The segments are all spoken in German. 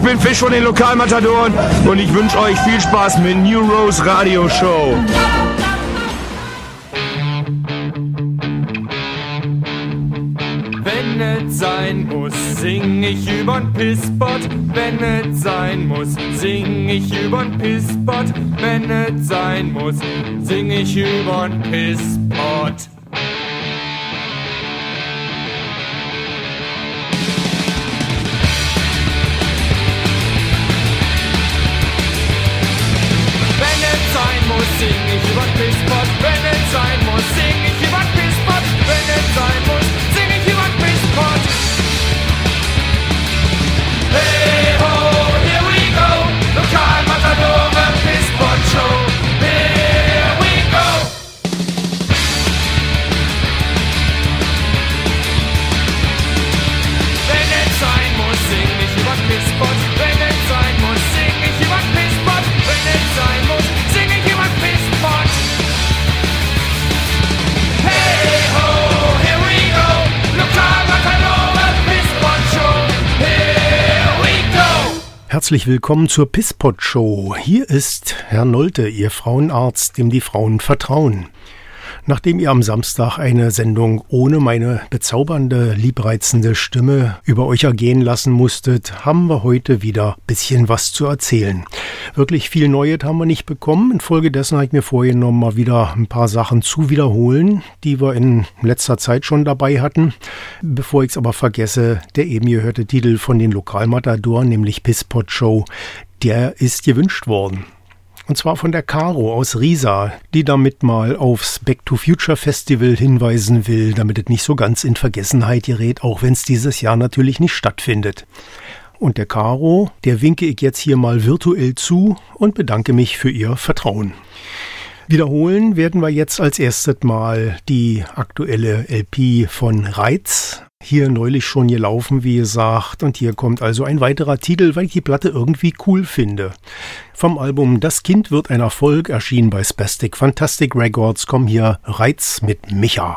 bin Fisch von den Lokalmatadoren und ich wünsche euch viel Spaß mit New Rose Radio Show. Wenn es sein muss, sing ich übern Pisspot. Wenn es sein muss, sing ich übern Pisspot. Wenn es sein muss, sing ich übern Pisspot. Wenn es sein muss, sing ich übern Pisspot. Wenn es sein muss, sing ich übern Pisspot. Wenn es sein muss, sing ich übern Pisspot. Hey ho, here we go. Lokalmatadore Pisspot Show. Here we go. Wenn es sein muss, sing ich übern Pisspot. Wenn es sein muss, sing ich übern Pisspot. Wenn es sein muss, sing ich übern Pisspot. Hey ho, here we go. Lokalmatadore Pisspot Show. Here we go. Herzlich willkommen zur Pisspot Show. Hier ist Herr Nolte, Ihr Frauenarzt, dem die Frauen vertrauen. Nachdem ihr am Samstag eine Sendung ohne meine bezaubernde, liebreizende Stimme über euch ergehen lassen musstet, haben wir heute wieder ein bisschen was zu erzählen. Wirklich viel Neues haben wir nicht bekommen. Infolgedessen habe ich mir vorgenommen, mal wieder ein paar Sachen zu wiederholen, die wir in letzter Zeit schon dabei hatten. Bevor ich es aber vergesse, der eben gehörte Titel von den Lokalmatadoren, nämlich Pisspot Show, der ist gewünscht worden. Und zwar von der Caro aus Riesa, die damit mal aufs Back to Future Festival hinweisen will, damit es nicht so ganz in Vergessenheit gerät, auch wenn es dieses Jahr natürlich nicht stattfindet. Und der Caro, der winke ich jetzt hier mal virtuell zu und bedanke mich für ihr Vertrauen. Wiederholen werden wir jetzt als erstes mal die aktuelle LP von Reiz. Hier neulich schon gelaufen, wie gesagt, und hier kommt also ein weiterer Titel, weil ich die Platte irgendwie cool finde. Vom Album Das Kind wird ein Erfolg, erschienen bei Spastic Fantastic Records, kommen hier Reiz mit Micha.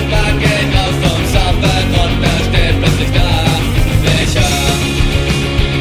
Irgendwann geht raus vom Saufen und wer steht plötzlich da? Micha.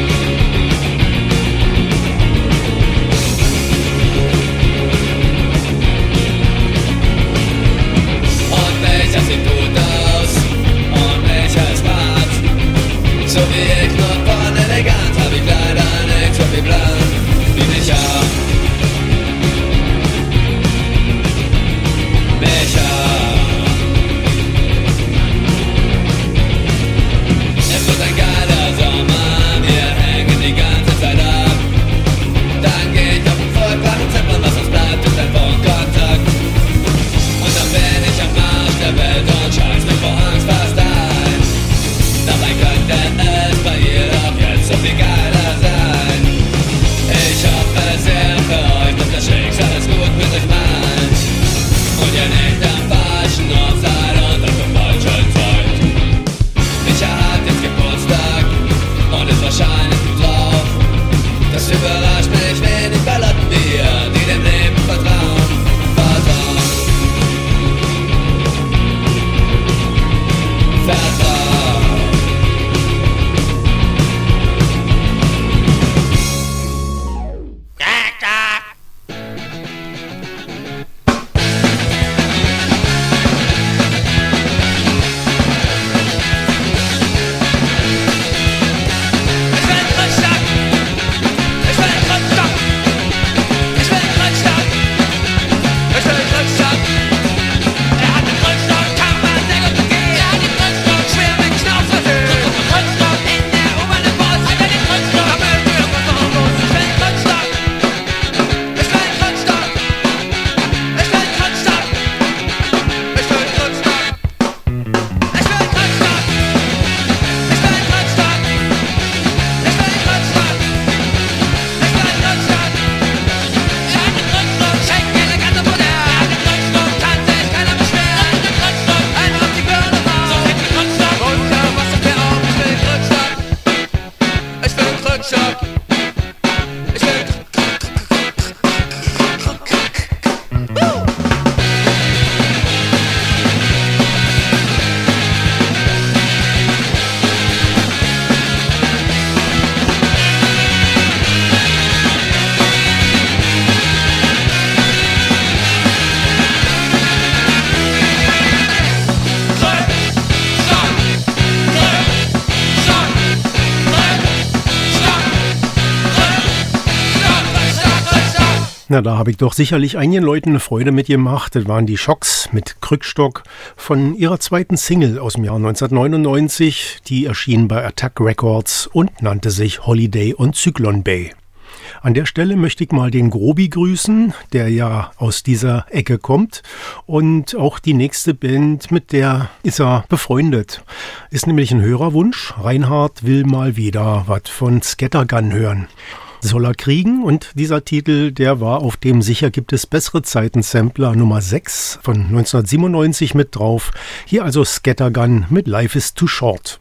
Na, da habe ich doch sicherlich einigen Leuten eine Freude mitgemacht. Das waren die Schocks mit Krückstock von ihrer zweiten Single aus dem Jahr 1999. Die erschien bei Attack Records und nannte sich Holiday on Zyklon Bay. An der Stelle möchte ich mal den Grobi grüßen, der ja aus dieser Ecke kommt. Und auch die nächste Band, mit der ist er befreundet. Ist nämlich ein Hörerwunsch. Reinhard will mal wieder was von Scattergun hören. Soll er kriegen, und dieser Titel, der war auf dem Sicher gibt es bessere Zeiten Sampler Nummer 6 von 1997 mit drauf. Hier also Scattergun mit Life is Too Short.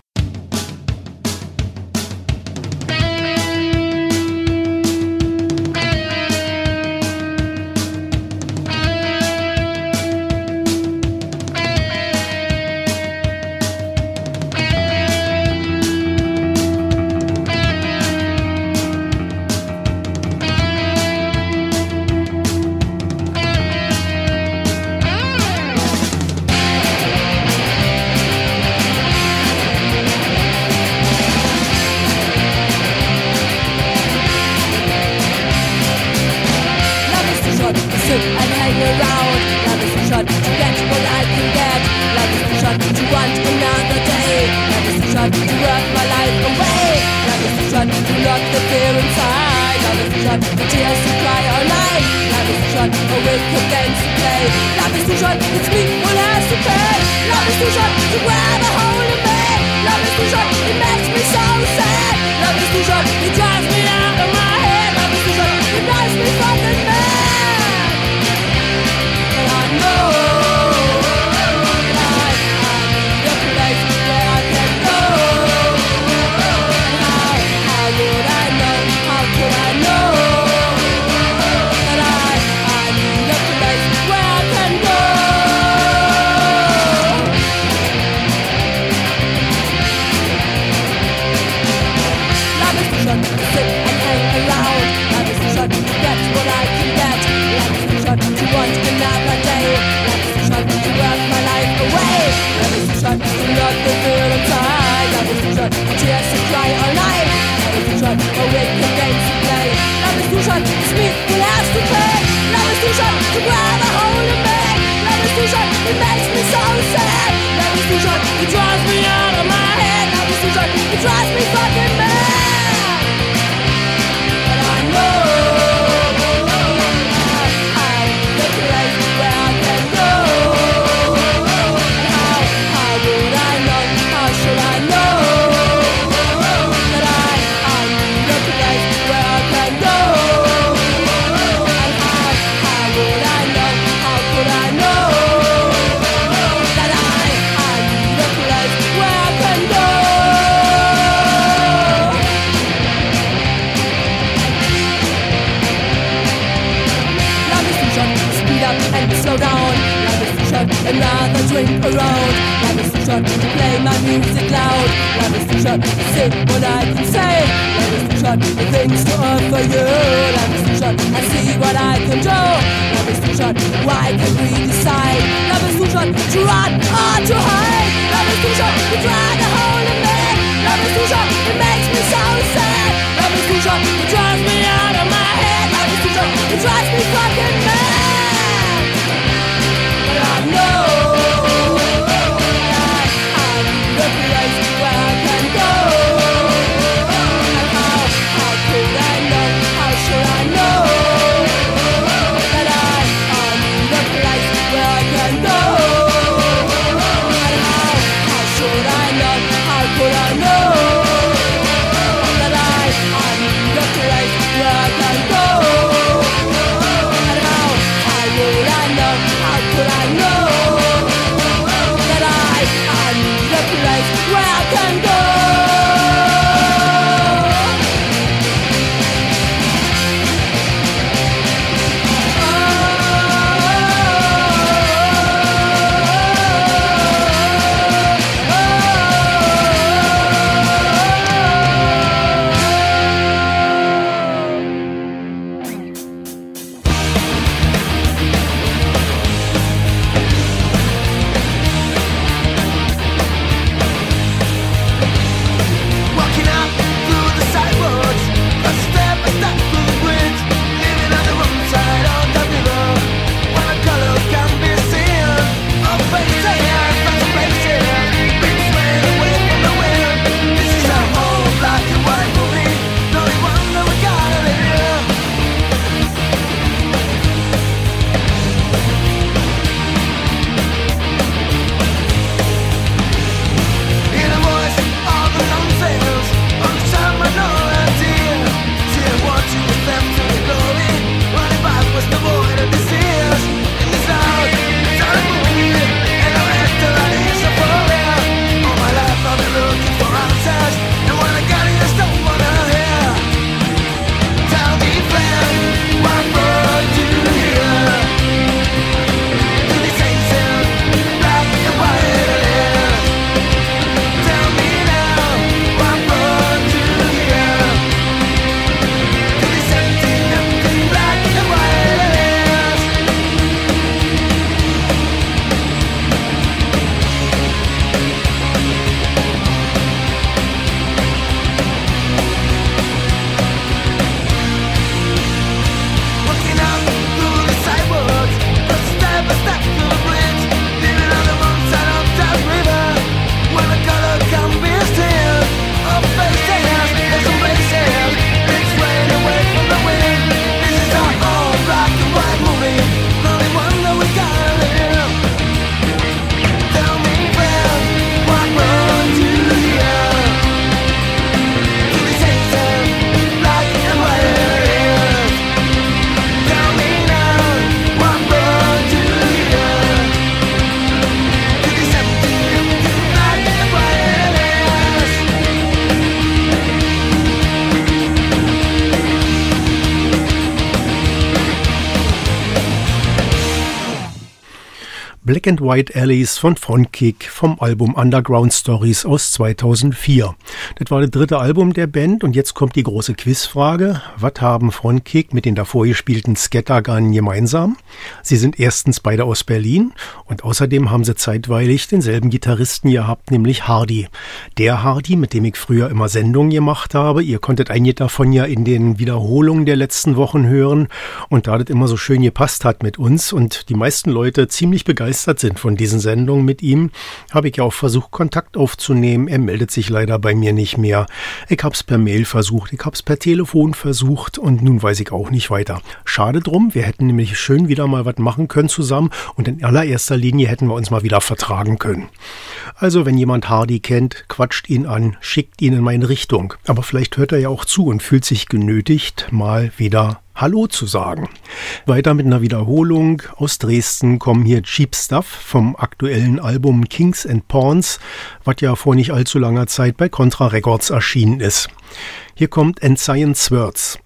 Black and White Alleys von Frontkick vom Album Underground Stories aus 2004. Das war das dritte Album der Band und jetzt kommt die große Quizfrage. Was haben Frontkick mit den davor gespielten Scattergun gemeinsam? Sie sind erstens beide aus Berlin und außerdem haben sie zeitweilig denselben Gitarristen gehabt, nämlich Hardy. Der Hardy, mit dem ich früher immer Sendungen gemacht habe. Ihr konntet einige davon ja in den Wiederholungen der letzten Wochen hören und da das immer so schön gepasst hat mit uns und die meisten Leute ziemlich begeistert sind von diesen Sendungen mit ihm, habe ich ja auch versucht, Kontakt aufzunehmen. Er meldet sich leider bei mir nicht mehr. Ich habe es per Mail versucht, ich habe es per Telefon versucht und nun weiß ich auch nicht weiter. Schade drum, wir hätten nämlich schön wieder mal was machen können zusammen und in allererster Linie hätten wir uns mal wieder vertragen können. Also wenn jemand Hardy kennt, quatscht ihn an, schickt ihn in meine Richtung. Aber vielleicht hört er ja auch zu und fühlt sich genötigt, mal wieder Hallo zu sagen. Weiter mit einer Wiederholung. Aus Dresden kommen hier Cheap Stuff vom aktuellen Album Kings and Pawns, was ja vor nicht allzu langer Zeit bei Contra Records erschienen ist. Hier kommt Science Words.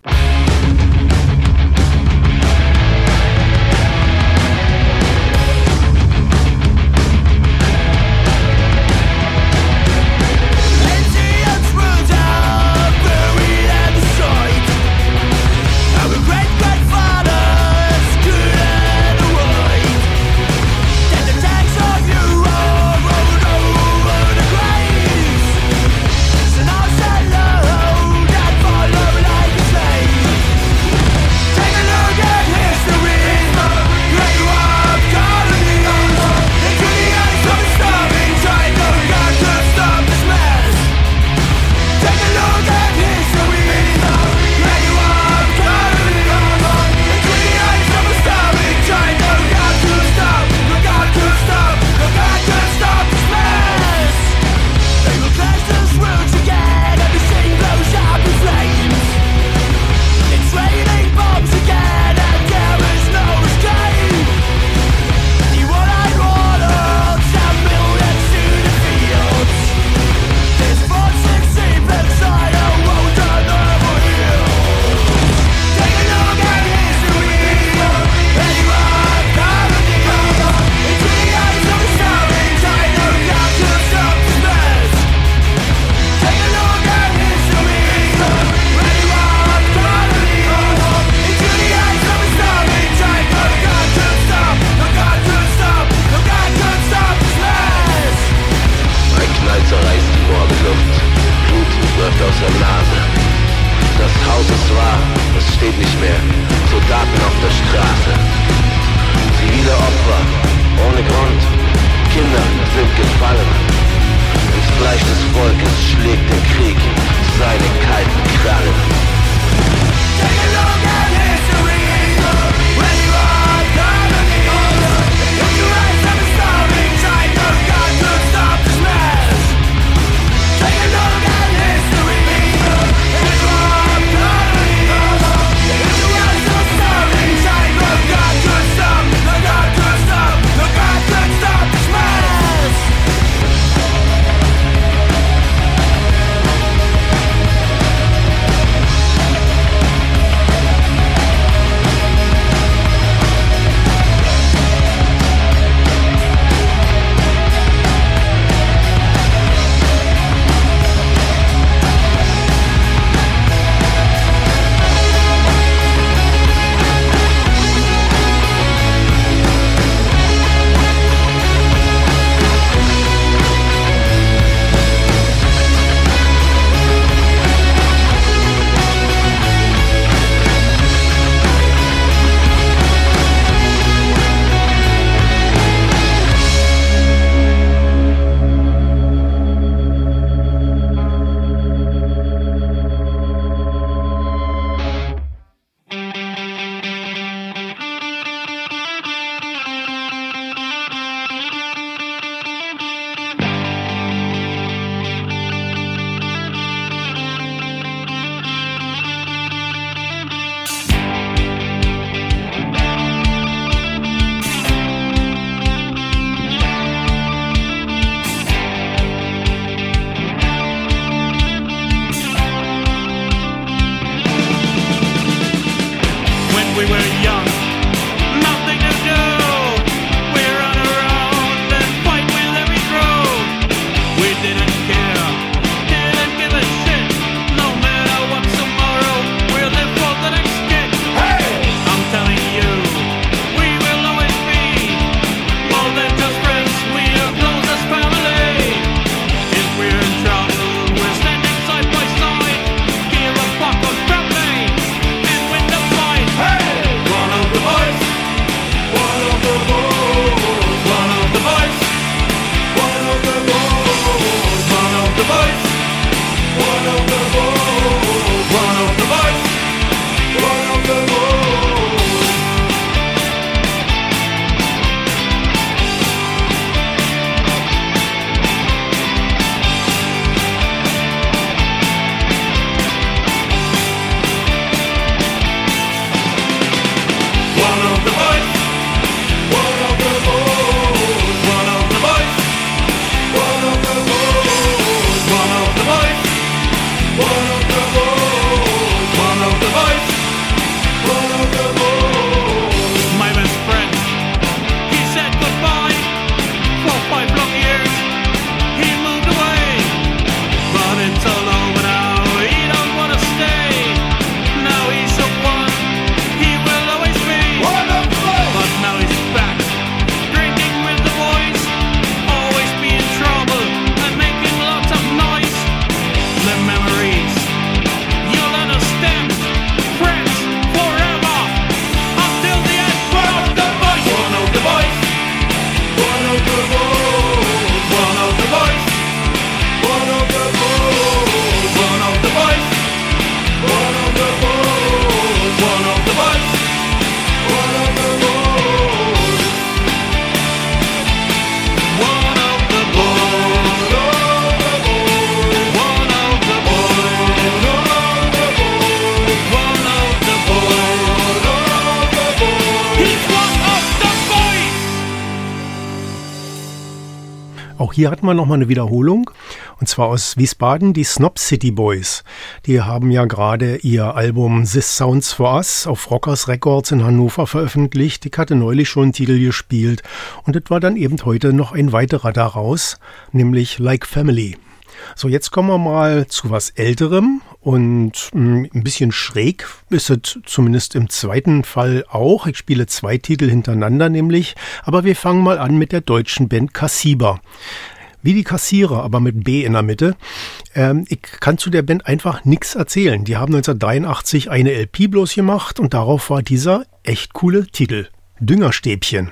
Auch hier hatten wir nochmal eine Wiederholung, und zwar aus Wiesbaden, die Snob City Boys. Die haben ja gerade ihr Album This Sounds For Us auf Rockers Records in Hannover veröffentlicht. Ich hatte neulich schon einen Titel gespielt und das war dann eben heute noch ein weiterer daraus, nämlich Like Family. So, jetzt kommen wir mal zu was Älterem und ein bisschen schräg ist es zumindest im zweiten Fall auch. Ich spiele 2 Titel hintereinander nämlich, aber wir fangen mal an mit der deutschen Band Kassiber. Wie die Kassierer, aber mit B in der Mitte. Ich kann zu der Band einfach nichts erzählen. Die haben 1983 eine LP bloß gemacht und darauf war dieser echt coole Titel. Düngerstäbchen.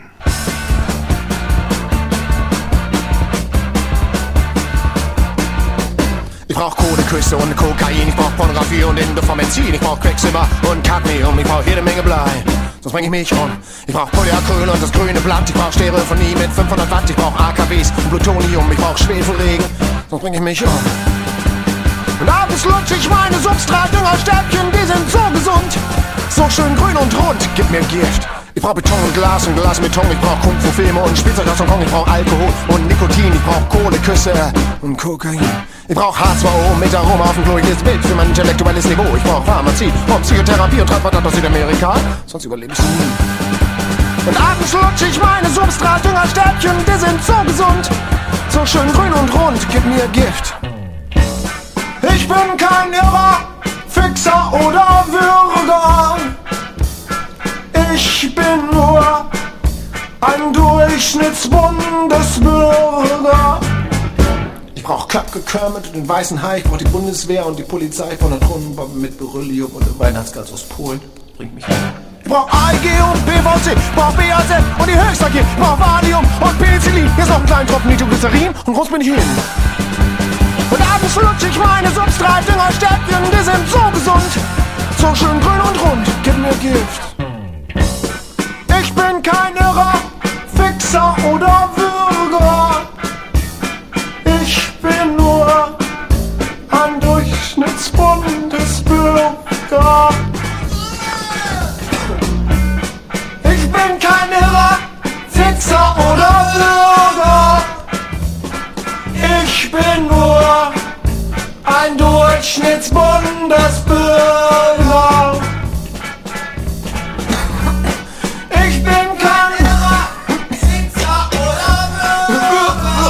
Ich brauch Kohle, Küsse und Kokain, ich brauch Pornografie und Indofamenzin, ich brauch Quecksilber und Cadmium, ich brauch jede Menge Blei, sonst bring ich mich um. Ich brauch Polyacryl und das grüne Blatt, ich brauch Stereophonie mit 500 Watt, ich brauch AKWs und Plutonium, ich brauch Schwefelregen, sonst bring ich mich um. Und abends lutsch ich meine Substratdüngerstäbchen, die sind so gesund, so schön grün und rund, gib mir Gift. Ich brauch Beton und Glas mit Beton, ich brauch Kung-Fu-Filme und Spielzeug aus Hongkong, ich brauch Alkohol und Nikotin, ich brauch Kohle, Küsse und Kokain. Ich brauch H2O mit Aroma auf dem Klo, ich lese Bild für mein intellektuelles Niveau. Ich brauch Pharmazie und Psychotherapie und Transport aus Südamerika, sonst überlebe ich nie. Und abends lutsch ich meine Substratdüngerstäbchen, die sind so gesund, so schön grün und rund, gib mir Gift. Ich bin kein Irrer, Fixer oder Würger. Ich bin nur ein Durchschnittsbundesbürger. Ich brauch Köpke, Kermit und den weißen Hai, ich brauch die Bundeswehr und die Polizei von der Turnbombe mit Beryllium und dem Weihnachtsgans aus Polen. Bringt mich hin. Ich brauch AIG und PVC, ich brauch BAZ und die Höchster ich brauch Valium und Penicillin. Hier ist noch ein kleiner Tropfen Nitroglycerin und groß bin ich hin. Und abends lutsch ich meine Substratdüngerstäbchen, die sind so gesund, so schön grün und rund, gib mir Gift. Ich bin kein Irrer, Fixer oder Würger. Ich bin nur ein Durchschnittsbundesbürger. Ich bin kein Irrer, Fixer oder Würger. Ich bin nur ein Durchschnittsbundesbürger. Ich bin kein Irrer, Fixer oder Würger.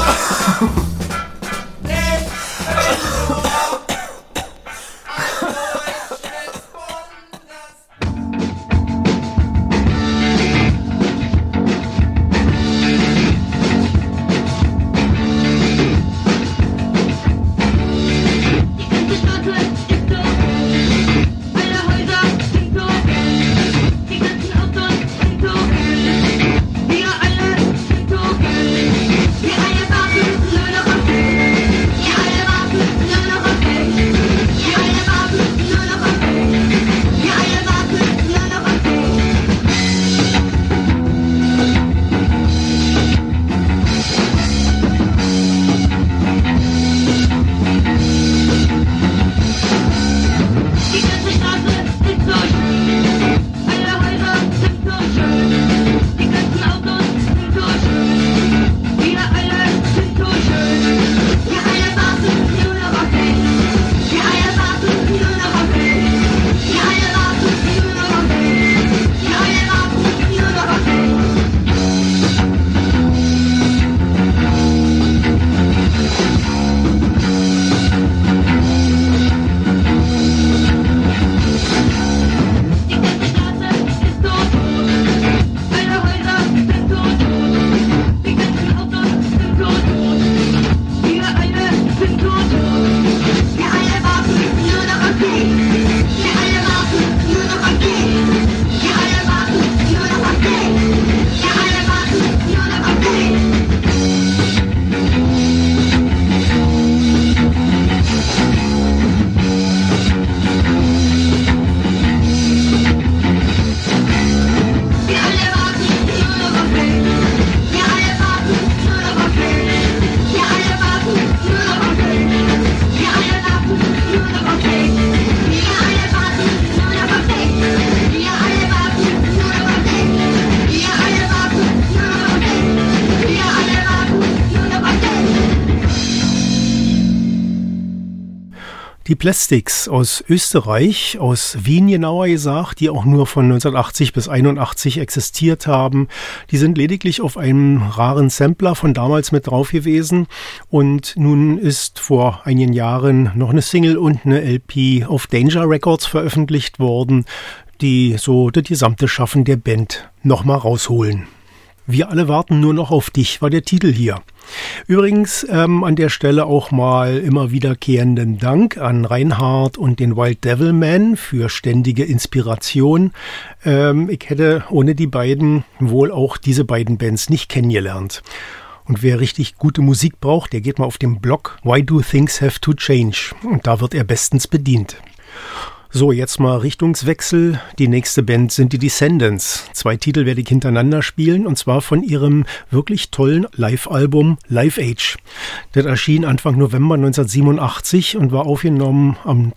Die Plastics aus Österreich, aus Wien genauer gesagt, die auch nur von 1980 bis 81 existiert haben, die sind lediglich auf einem raren Sampler von damals mit drauf gewesen und nun ist vor einigen Jahren noch eine Single und eine LP auf Danger Records veröffentlicht worden, die so das gesamte Schaffen der Band nochmal rausholen. Wir alle warten nur noch auf dich, war der Titel hier. Übrigens an der Stelle auch mal immer wiederkehrenden Dank an Reinhard und den Wild Devil Man für ständige Inspiration. Ich hätte ohne die beiden wohl auch diese beiden Bands nicht kennengelernt. Und wer richtig gute Musik braucht, der geht mal auf den Blog Why Do Things Have to Change? Und da wird er bestens bedient. So, jetzt mal Richtungswechsel. Die nächste Band sind die Descendants. 2 Titel werde ich hintereinander spielen und zwar von ihrem wirklich tollen Live-Album Live Age. Das erschien Anfang November 1987 und war aufgenommen am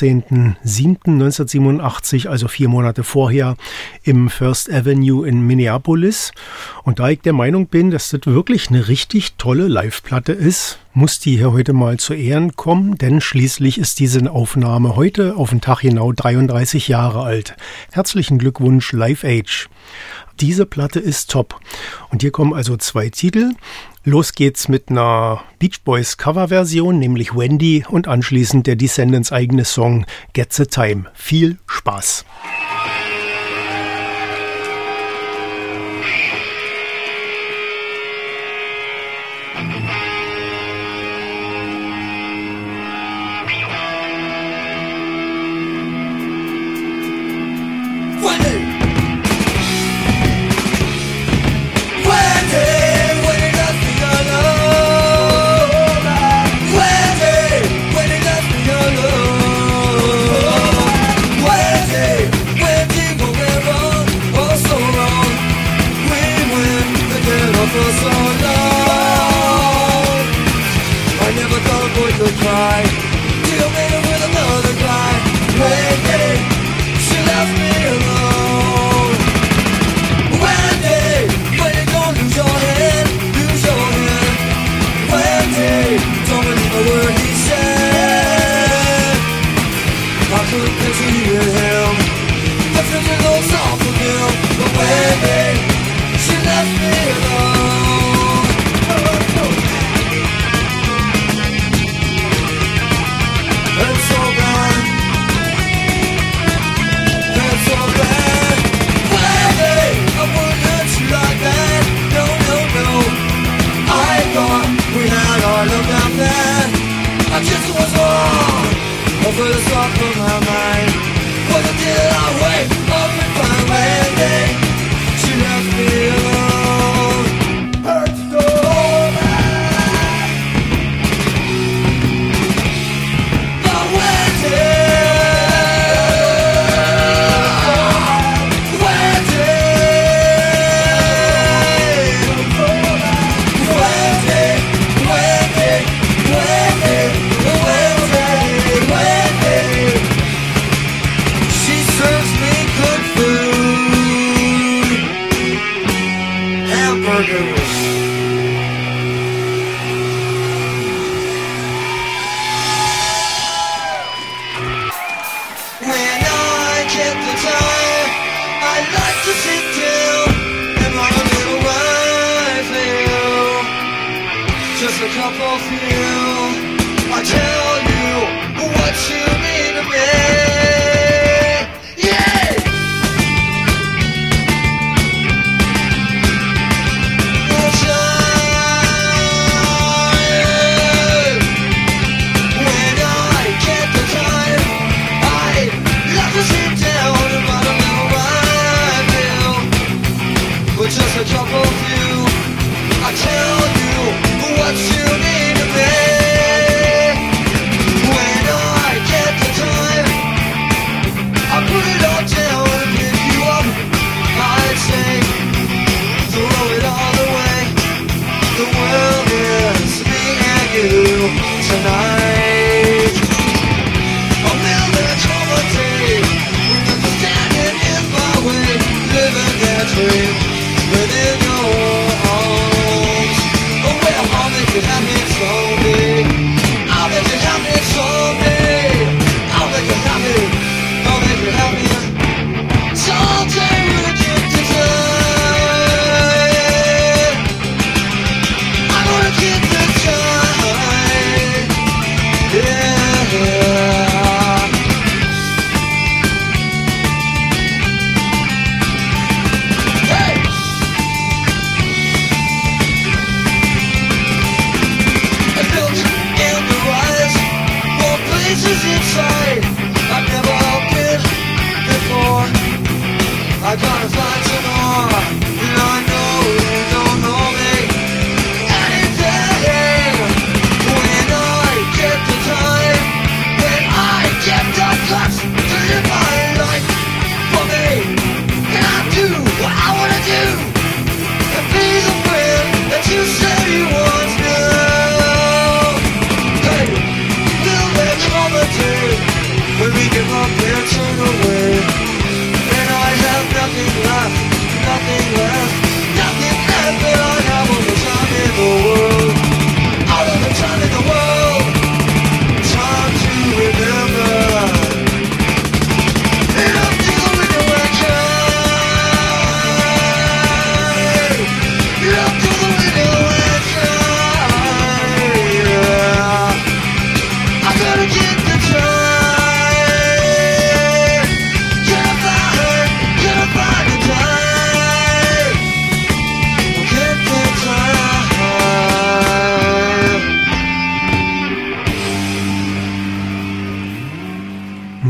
13.07.1987, also 4 Monate vorher, im First Avenue in Minneapolis. Und da ich der Meinung bin, dass das wirklich eine richtig tolle Live-Platte ist, muss die hier heute mal zu Ehren kommen, denn schließlich ist diese Aufnahme heute auf den Tag genau 33 Jahre alt. Herzlichen Glückwunsch, Live Age. Diese Platte ist top. Und hier kommen also 2 Titel. Los geht's mit einer Beach Boys Coverversion, nämlich Wendy, und anschließend der Descendants eigene Song Get the Time. Viel Spaß! I'll bet you have me someday.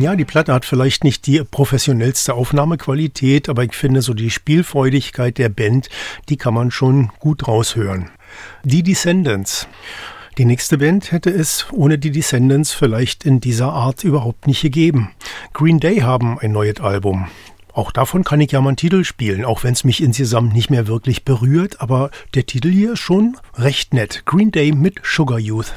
Ja, die Platte hat vielleicht nicht die professionellste Aufnahmequalität, aber ich finde so die Spielfreudigkeit der Band, die kann man schon gut raushören. Die Descendants. Die nächste Band hätte es ohne die Descendants vielleicht in dieser Art überhaupt nicht gegeben. Green Day haben ein neues Album. Auch davon kann ich ja mal einen Titel spielen, auch wenn es mich insgesamt nicht mehr wirklich berührt, aber der Titel hier ist schon recht nett. Green Day mit Sugar Youth.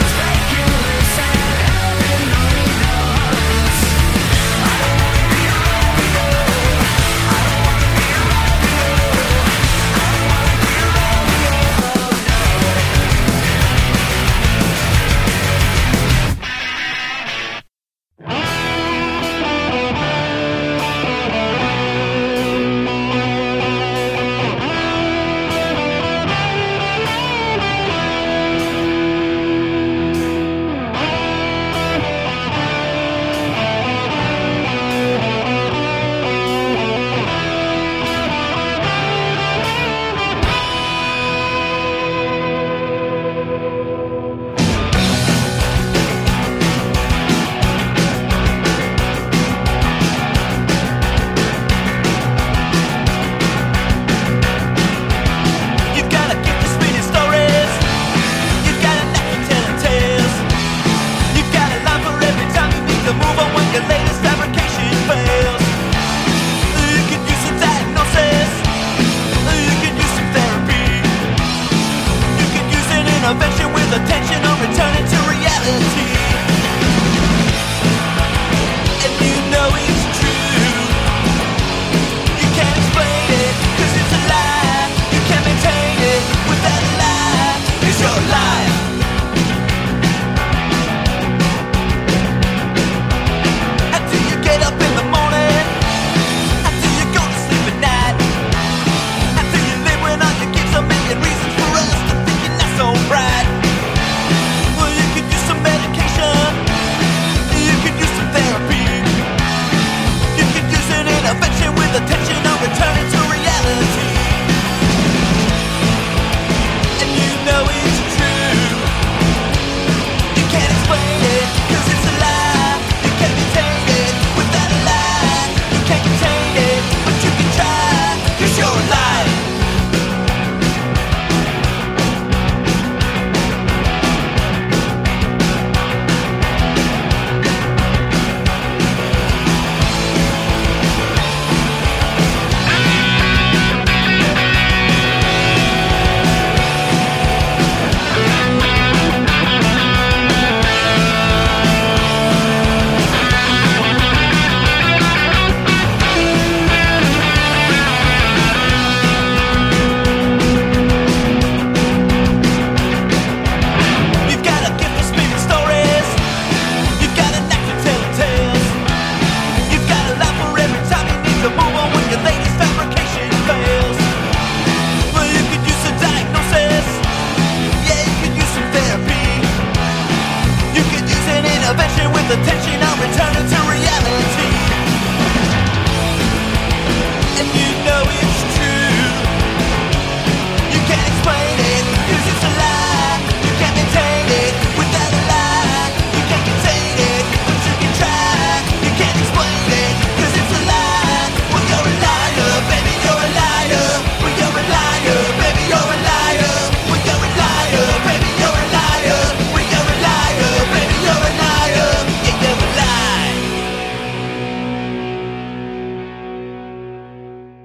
I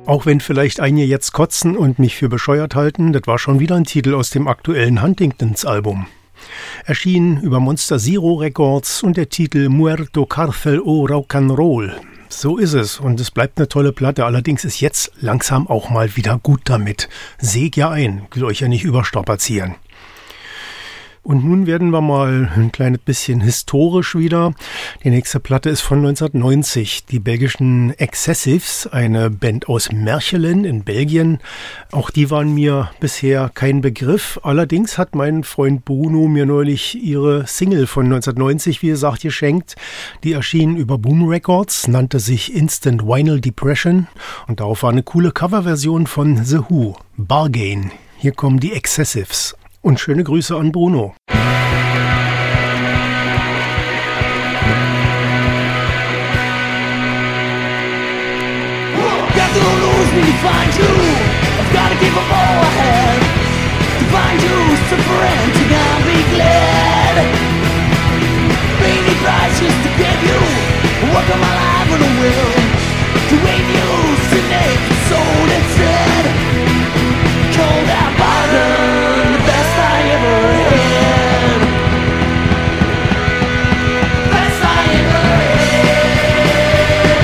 Auch wenn vielleicht einige jetzt kotzen und mich für bescheuert halten, das war schon wieder ein Titel aus dem aktuellen Huntingtons-Album. Erschien über Monster Zero Records und der Titel Muerto Cárcel o Rock'n'Roll. So ist es und es bleibt eine tolle Platte, allerdings ist jetzt langsam auch mal wieder gut damit. Säg ja ein, will euch ja nicht überstrapazieren. Und nun werden wir mal ein kleines bisschen historisch wieder. Die nächste Platte ist von 1990. Die belgischen Excessives, eine Band aus Mechelen in Belgien. Auch die waren mir bisher kein Begriff. Allerdings hat mein Freund Bruno mir neulich ihre Single von 1990, wie gesagt, geschenkt. Die erschien über Boom Records, nannte sich Instant Vinyl Depression. Und darauf war eine coole Coverversion von The Who, Bargain. Hier kommen die Excessives. Und schöne Grüße an Bruno. Got to lose me to find you. I've got to give up all I have to find you, suffering to God be glad. Pay the price just to get you. Work on my life with a will to wait you, to naked soul instead. Cold out bottom, the best I ever had. Best I ever had.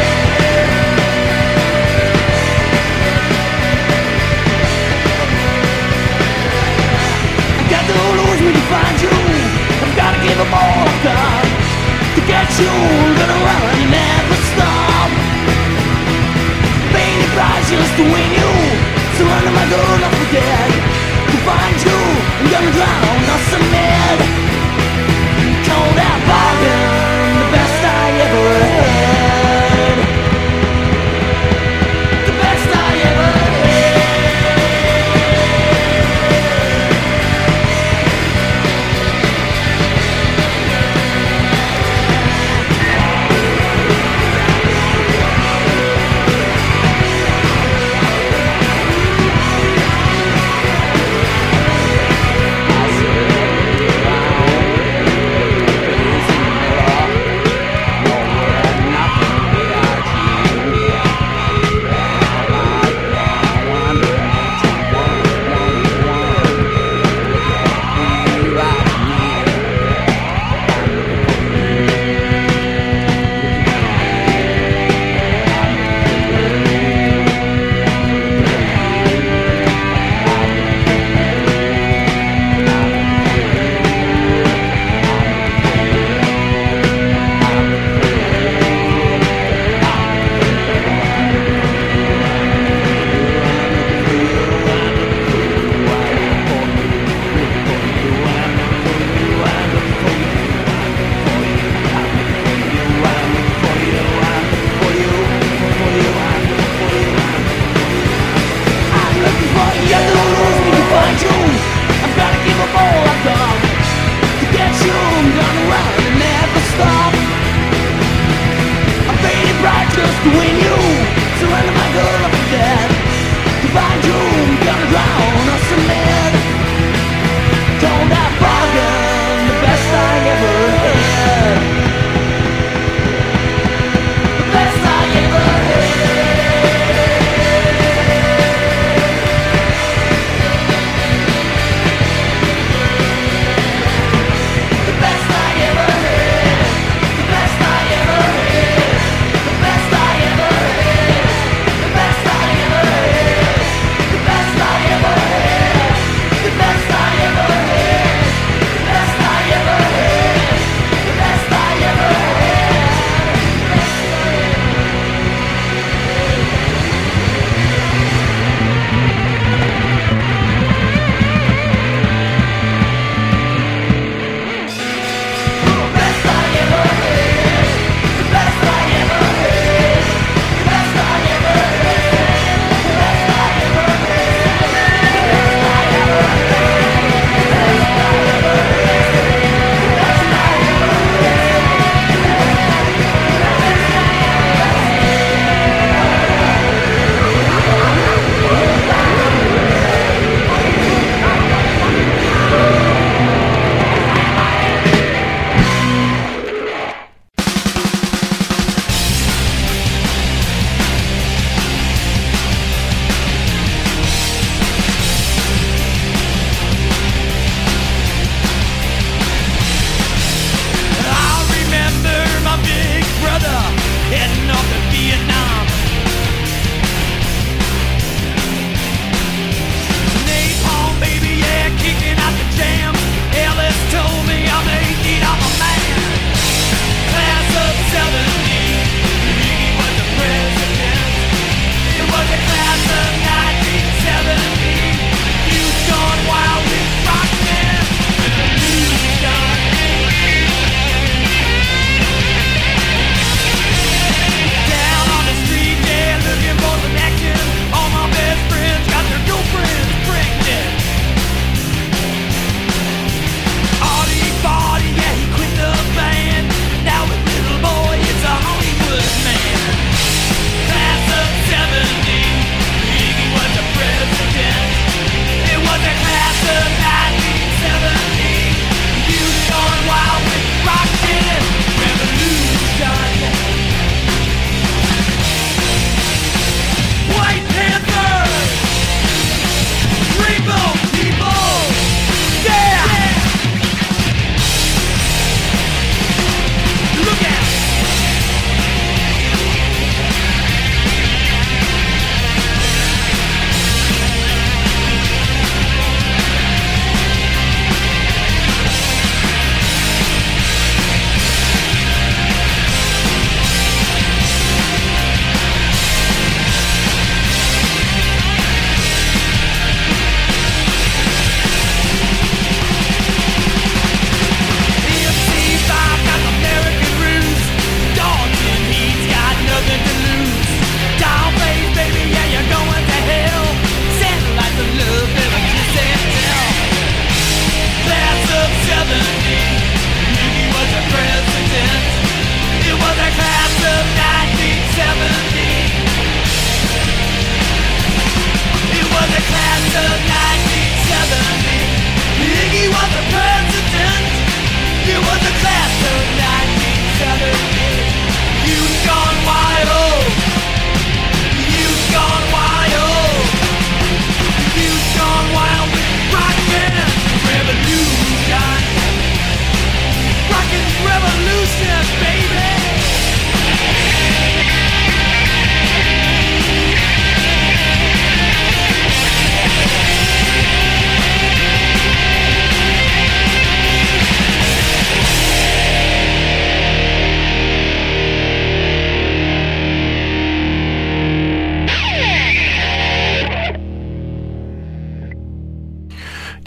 I got to lose me to find you. I've got to give them all I've got to get you. Gonna run, you never stop.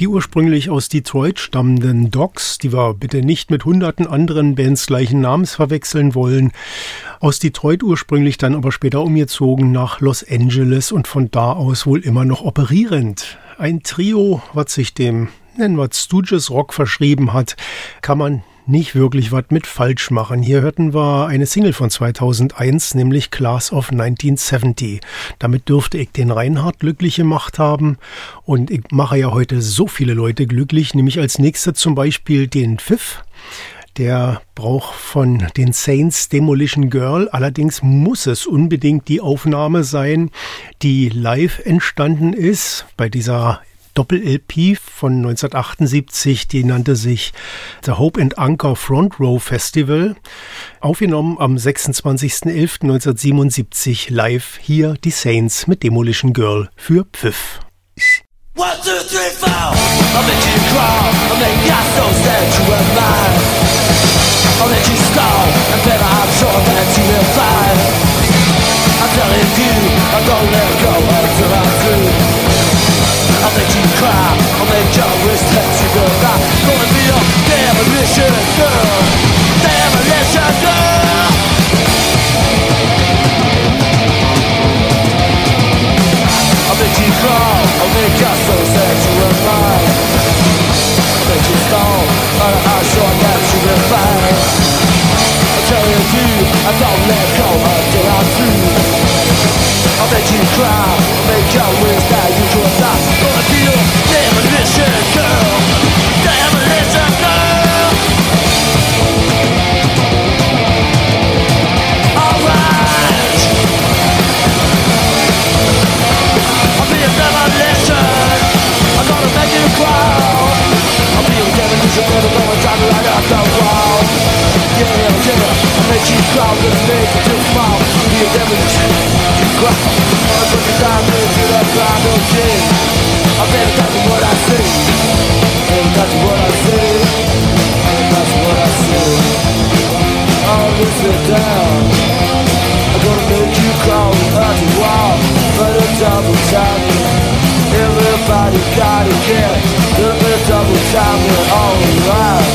Die ursprünglich aus Detroit stammenden Dogs, die wir bitte nicht mit hunderten anderen Bands gleichen Namens verwechseln wollen, aus Detroit ursprünglich dann aber später umgezogen nach Los Angeles und von da aus wohl immer noch operierend. Ein Trio, was sich dem, nennen wir Stooges Rock verschrieben hat, kann man nicht wirklich was mit falsch machen. Hier hörten wir eine Single von 2001, nämlich Class of 1970. Damit dürfte ich den Reinhard glücklich gemacht haben und ich mache ja heute so viele Leute glücklich, nämlich als nächstes zum Beispiel den Pfiff. Der braucht von den Saints Demolition Girl, allerdings muss es unbedingt die Aufnahme sein, die live entstanden ist bei dieser Doppel-LP von 1978, die nannte sich The Hope and Anchor Front Row Festival, aufgenommen am 26.11.1977 live hier die Saints mit Demolition Girl für Pfiff. 1, 2, 3, 4 I'll let you crawl, I'll make your soul stand to a mine. I'll let you stall, and better I'm sure that you will find. I'm telling you, I don't let go until I'm through. I'll make you cry, I'll make your wrist touch you goodbye. Gonna be your demolition girl, demolition girl. I'll make you crawl, I'll make your soul sexual mind. I'll make you stall, but I'm sure that you will find. I'm telling you, I don't let go until I'm through. I'll make you cry, I'll make your wings that you could not. Gonna be your demolition girl, demolition girl. Alright, I'll be your demolition, I'm gonna make you cry. I'll be your demolition girl, I'm gonna drive you right up the wall. Yeah, I'll make you cry, let's make it too small. I'll be your demolition. I'll put you down into the ground, okay. I better touch what I say. Better touch what I say. Better touch what I say. I'll listen down. I'm gonna make you crawl out the wall. But a double time. Everybody got it, yeah. But a double time, we're all around.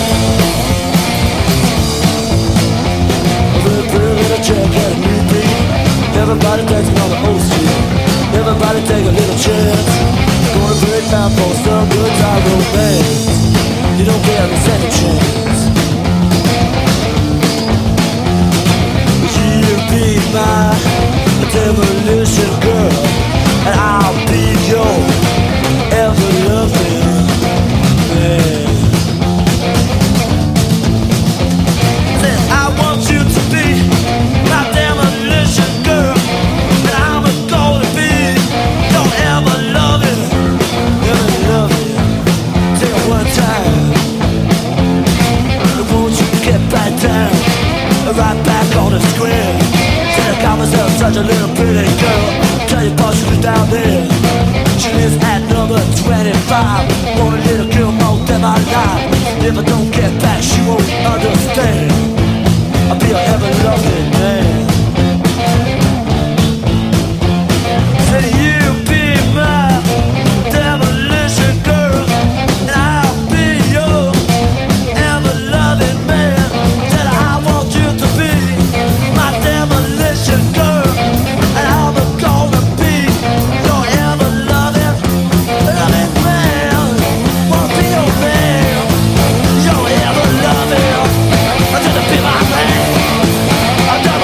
We're building a check and a new beat. Everybody dancing on the old street. Everybody take a little chance. Gonna break down for some good time romance. You don't get a second chance. You be my demolition girl, and I'll be your ever-loving man. Said I want you to be my demolition girl. Right back on the square. Said I got myself such a little pretty girl. Tell your boss she was down there. She lives at number 25. Want a little girl more than my life. If I don't get back, she won't understand. I'll be a heaven-loving man. Said you be my demolition girl, and I'll be your ever-loving man. Demolition girl, and I'm gonna be your ever-loving, loving man. Wanna be your man, your ever-loving. I'm gonna be my man. I'm gonna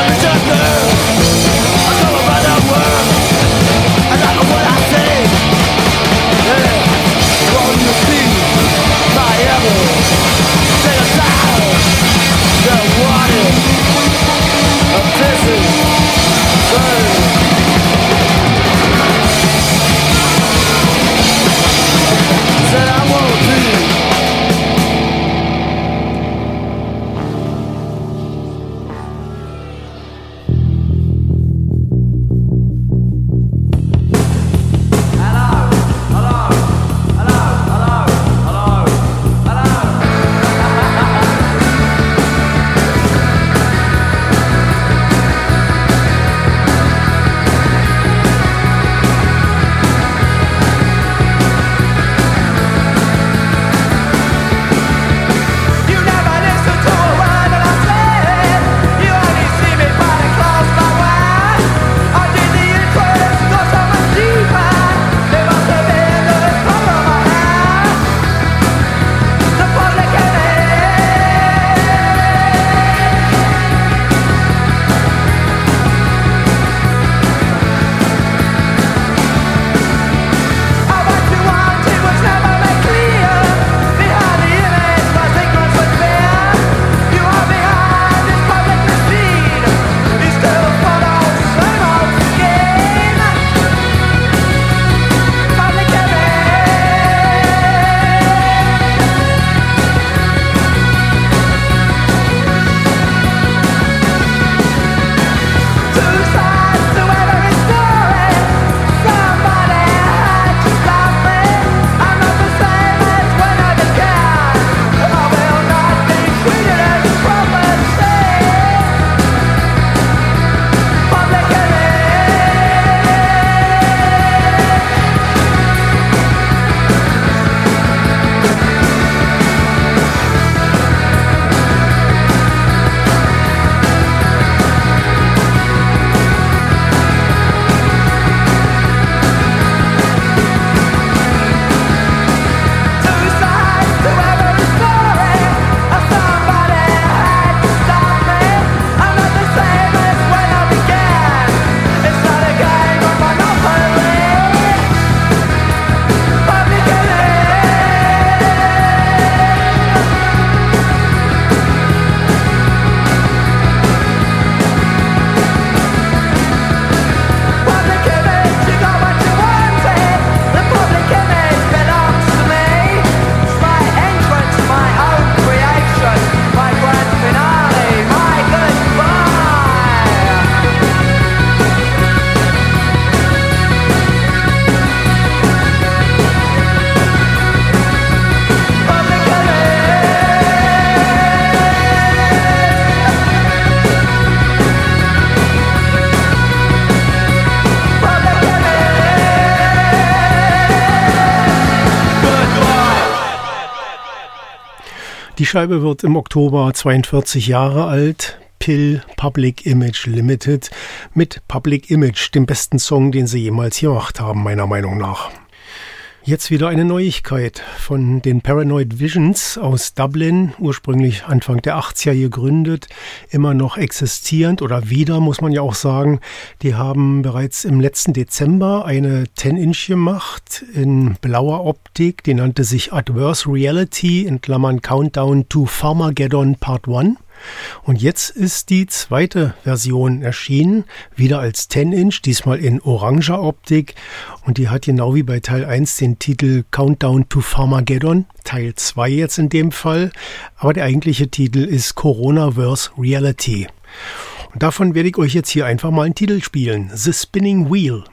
Die Scheibe wird im Oktober 42 Jahre alt. PiL Public Image Limited mit Public Image, dem besten Song, den sie jemals gemacht haben, meiner Meinung nach. Jetzt wieder eine Neuigkeit von den Paranoid Visions aus Dublin, ursprünglich Anfang der 80er gegründet, immer noch existierend oder wieder, muss man ja auch sagen. Die haben bereits im letzten Dezember eine 10-Inch gemacht in blauer Optik, die nannte sich Adverse Reality in Klammern Countdown to Farmageddon Part 1. Und jetzt ist die zweite Version erschienen, wieder als 10-Inch, diesmal in oranger Optik. Und die hat genau wie bei Teil 1 den Titel Countdown to Farmageddon, Teil 2 jetzt in dem Fall. Aber der eigentliche Titel ist Coronaverse Reality. Und davon werde ich euch jetzt hier einfach mal einen Titel spielen. The Spinning Wheel.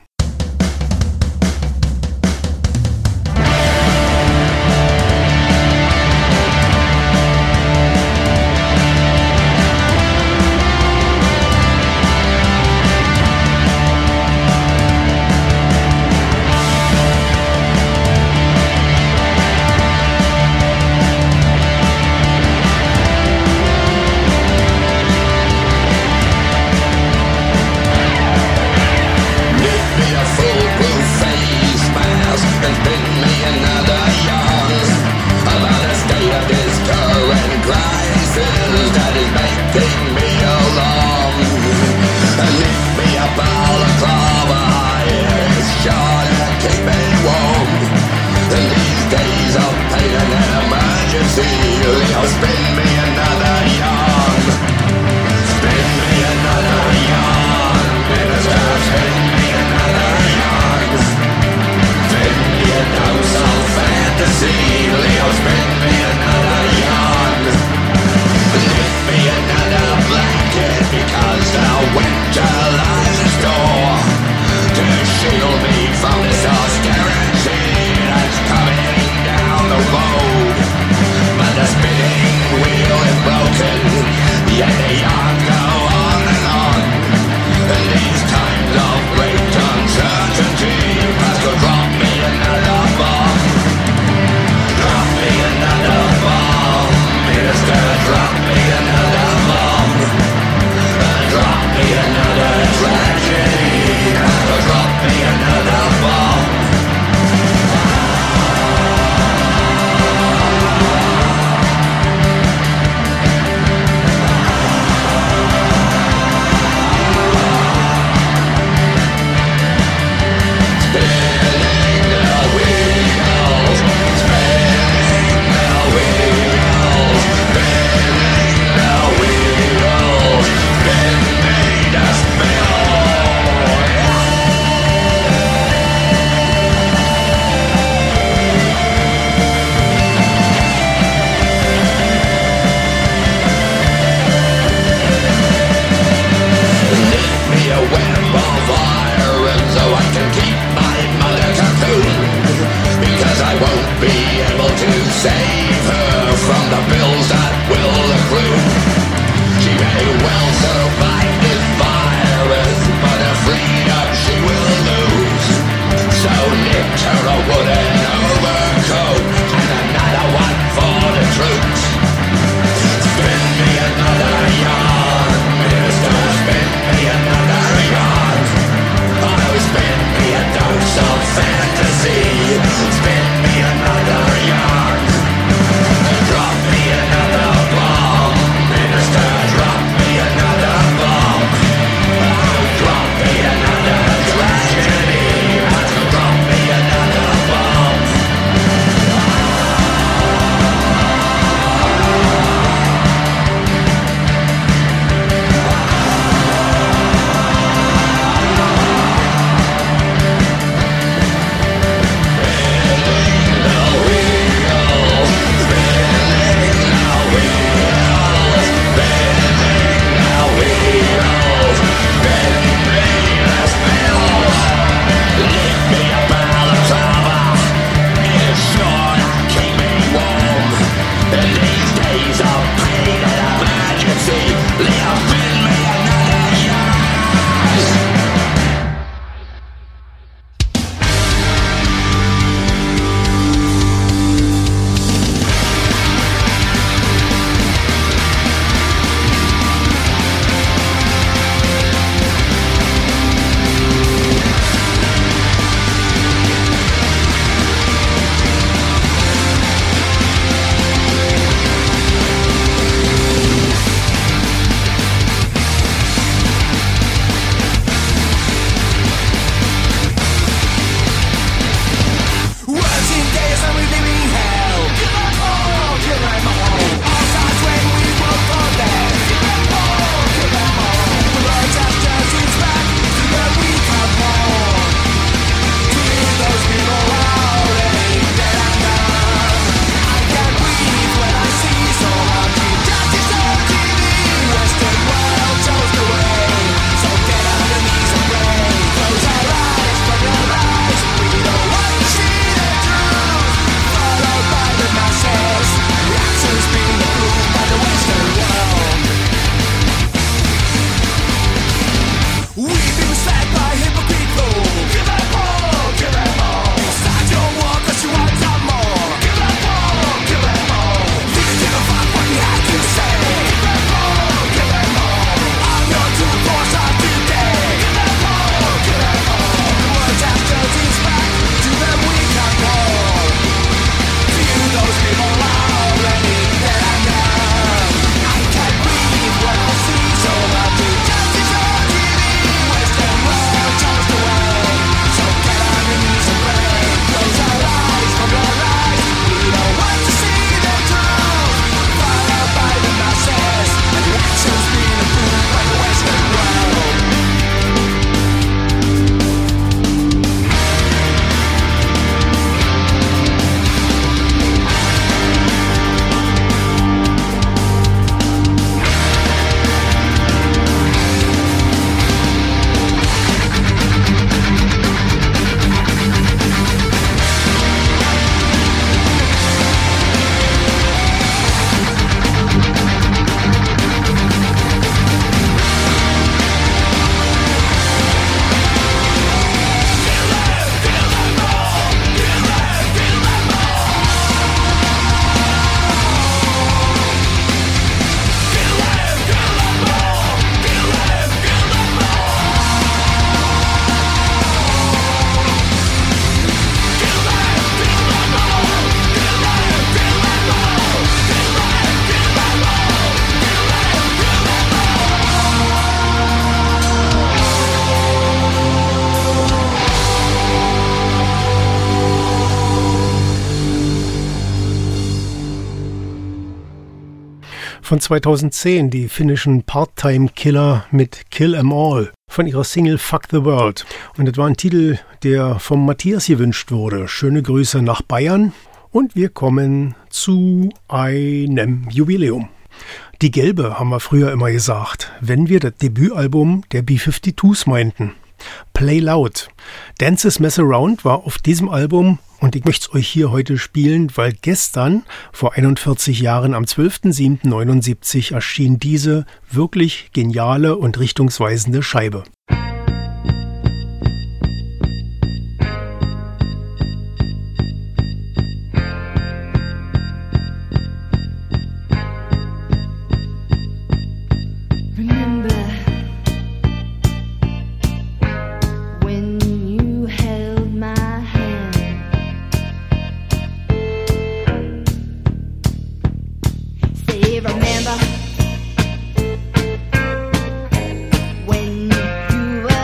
Von 2010 die finnischen Part-Time-Killer mit Kill 'Em All von ihrer Single Fuck the World. Und das war ein Titel, der vom Matthias gewünscht wurde. Schöne Grüße nach Bayern. Und wir kommen zu einem Jubiläum. Die Gelbe haben wir früher immer gesagt, wenn wir das Debütalbum der B-52s meinten. Play Loud. Dances Mess Around war auf diesem Album und ich möchte es euch hier heute spielen, weil gestern, vor 41 Jahren, am 12.07.79 erschien diese wirklich geniale und richtungsweisende Scheibe. Remember when you were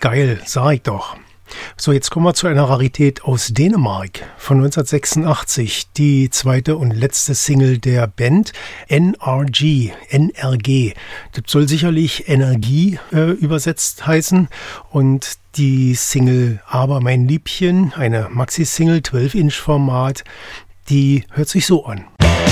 geil, sag ich doch. So, jetzt kommen wir zu einer Rarität aus Dänemark von 1986. Die zweite und letzte Single der Band, NRG. Das soll sicherlich Energie übersetzt heißen. Und die Single Aber mein Liebchen, eine Maxi-Single, 12-Inch-Format, die hört sich so an.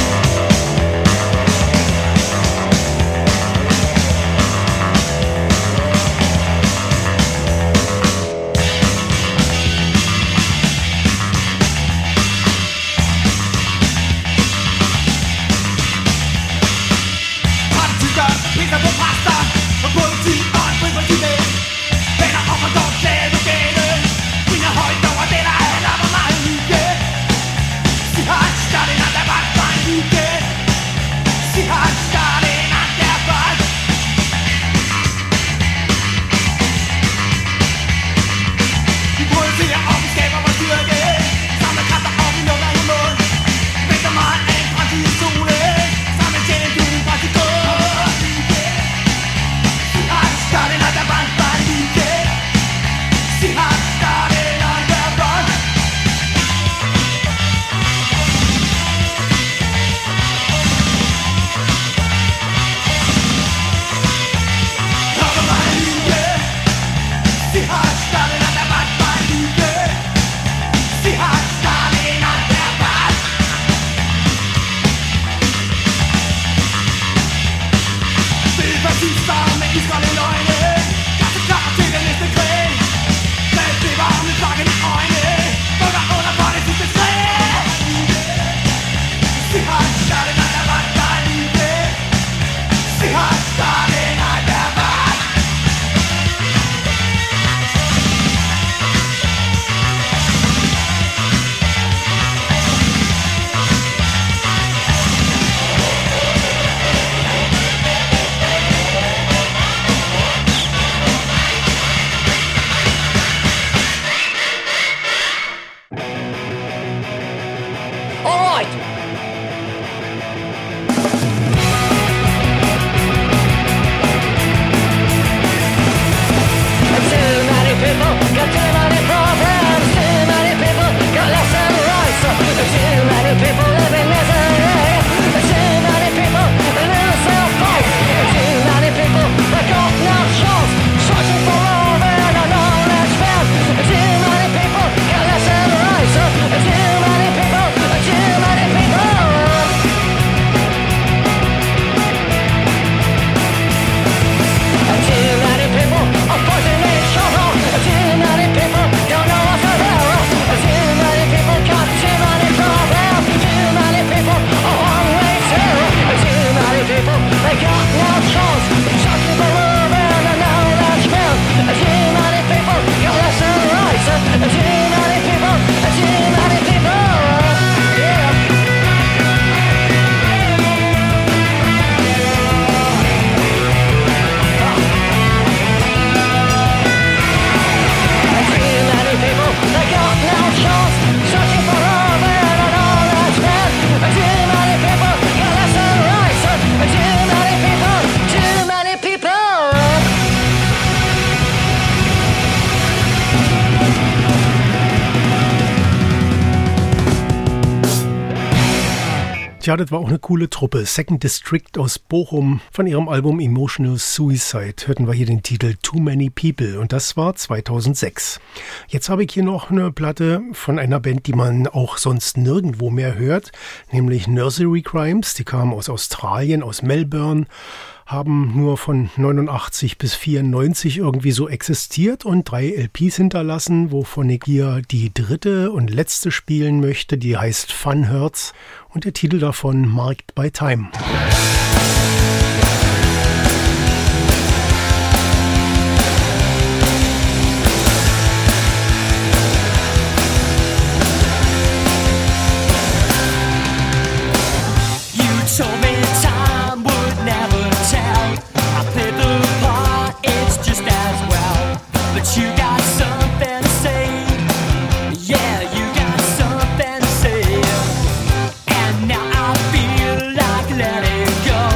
Ja, das war auch eine coole Truppe. Second District aus Bochum. Von ihrem Album Emotional Suicide hörten wir hier den Titel Too Many People und das war 2006. Jetzt habe ich hier noch eine Platte von einer Band, die man auch sonst nirgendwo mehr hört, nämlich Nursery Crimes. Die kamen aus Australien, aus Melbourne, haben nur von 89 bis 94 irgendwie so existiert und 3 LPs hinterlassen, wovon ich hier die dritte und letzte spielen möchte. Die heißt Fun Hurts und der Titel davon Marked by Time.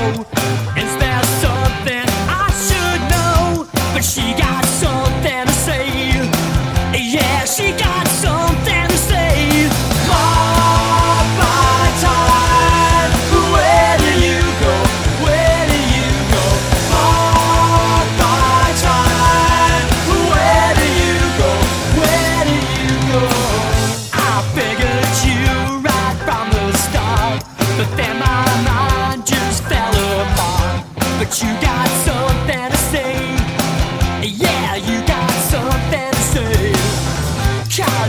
She got something to say.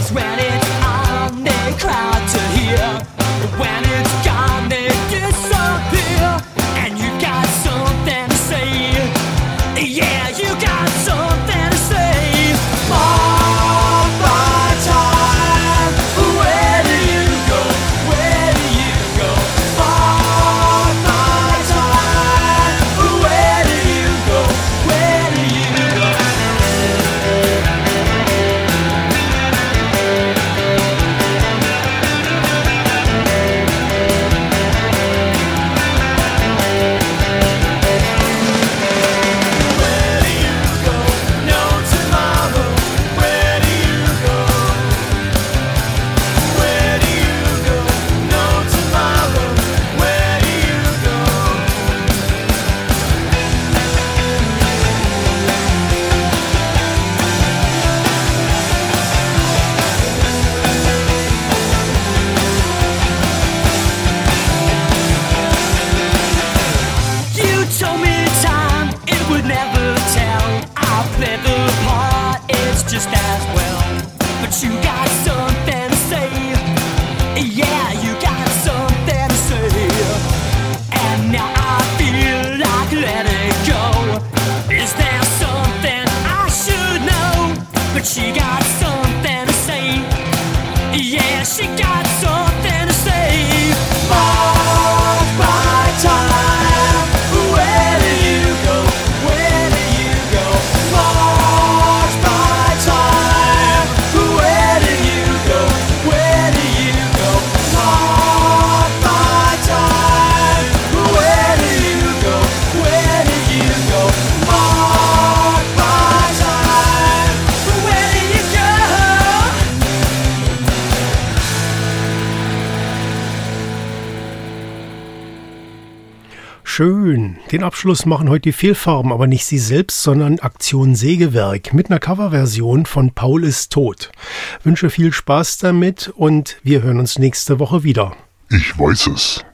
Schön. Den Abschluss machen heute die Fehlfarben, aber nicht sie selbst, sondern Aktion Sägewerk mit einer Coverversion von Paul ist tot. Wünsche viel Spaß damit und wir hören uns nächste Woche wieder. Ich weiß es.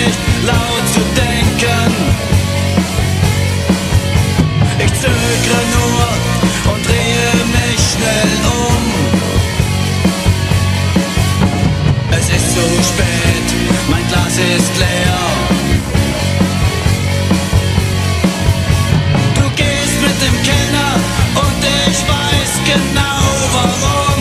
nicht laut zu denken. Ich zögere nur und drehe mich schnell um. Es ist zu spät, mein Glas ist leer. Du gehst mit dem Kellner und ich weiß genau warum.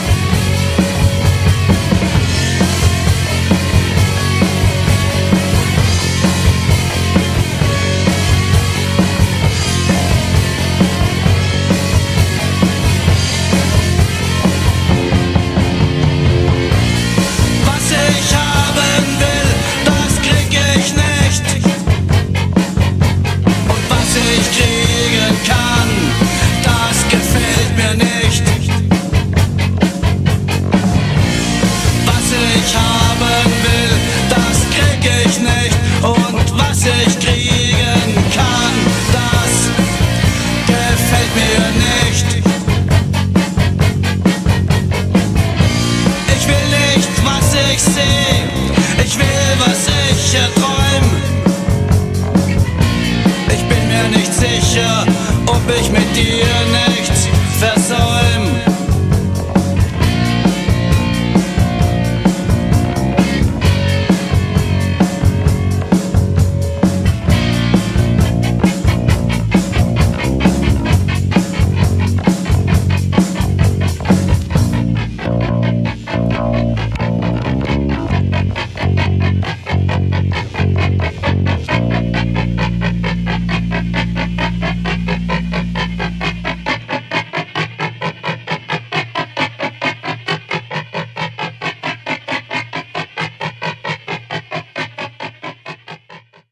Ich will, was ich erträum. Ich bin mir nicht sicher, ob ich mit dir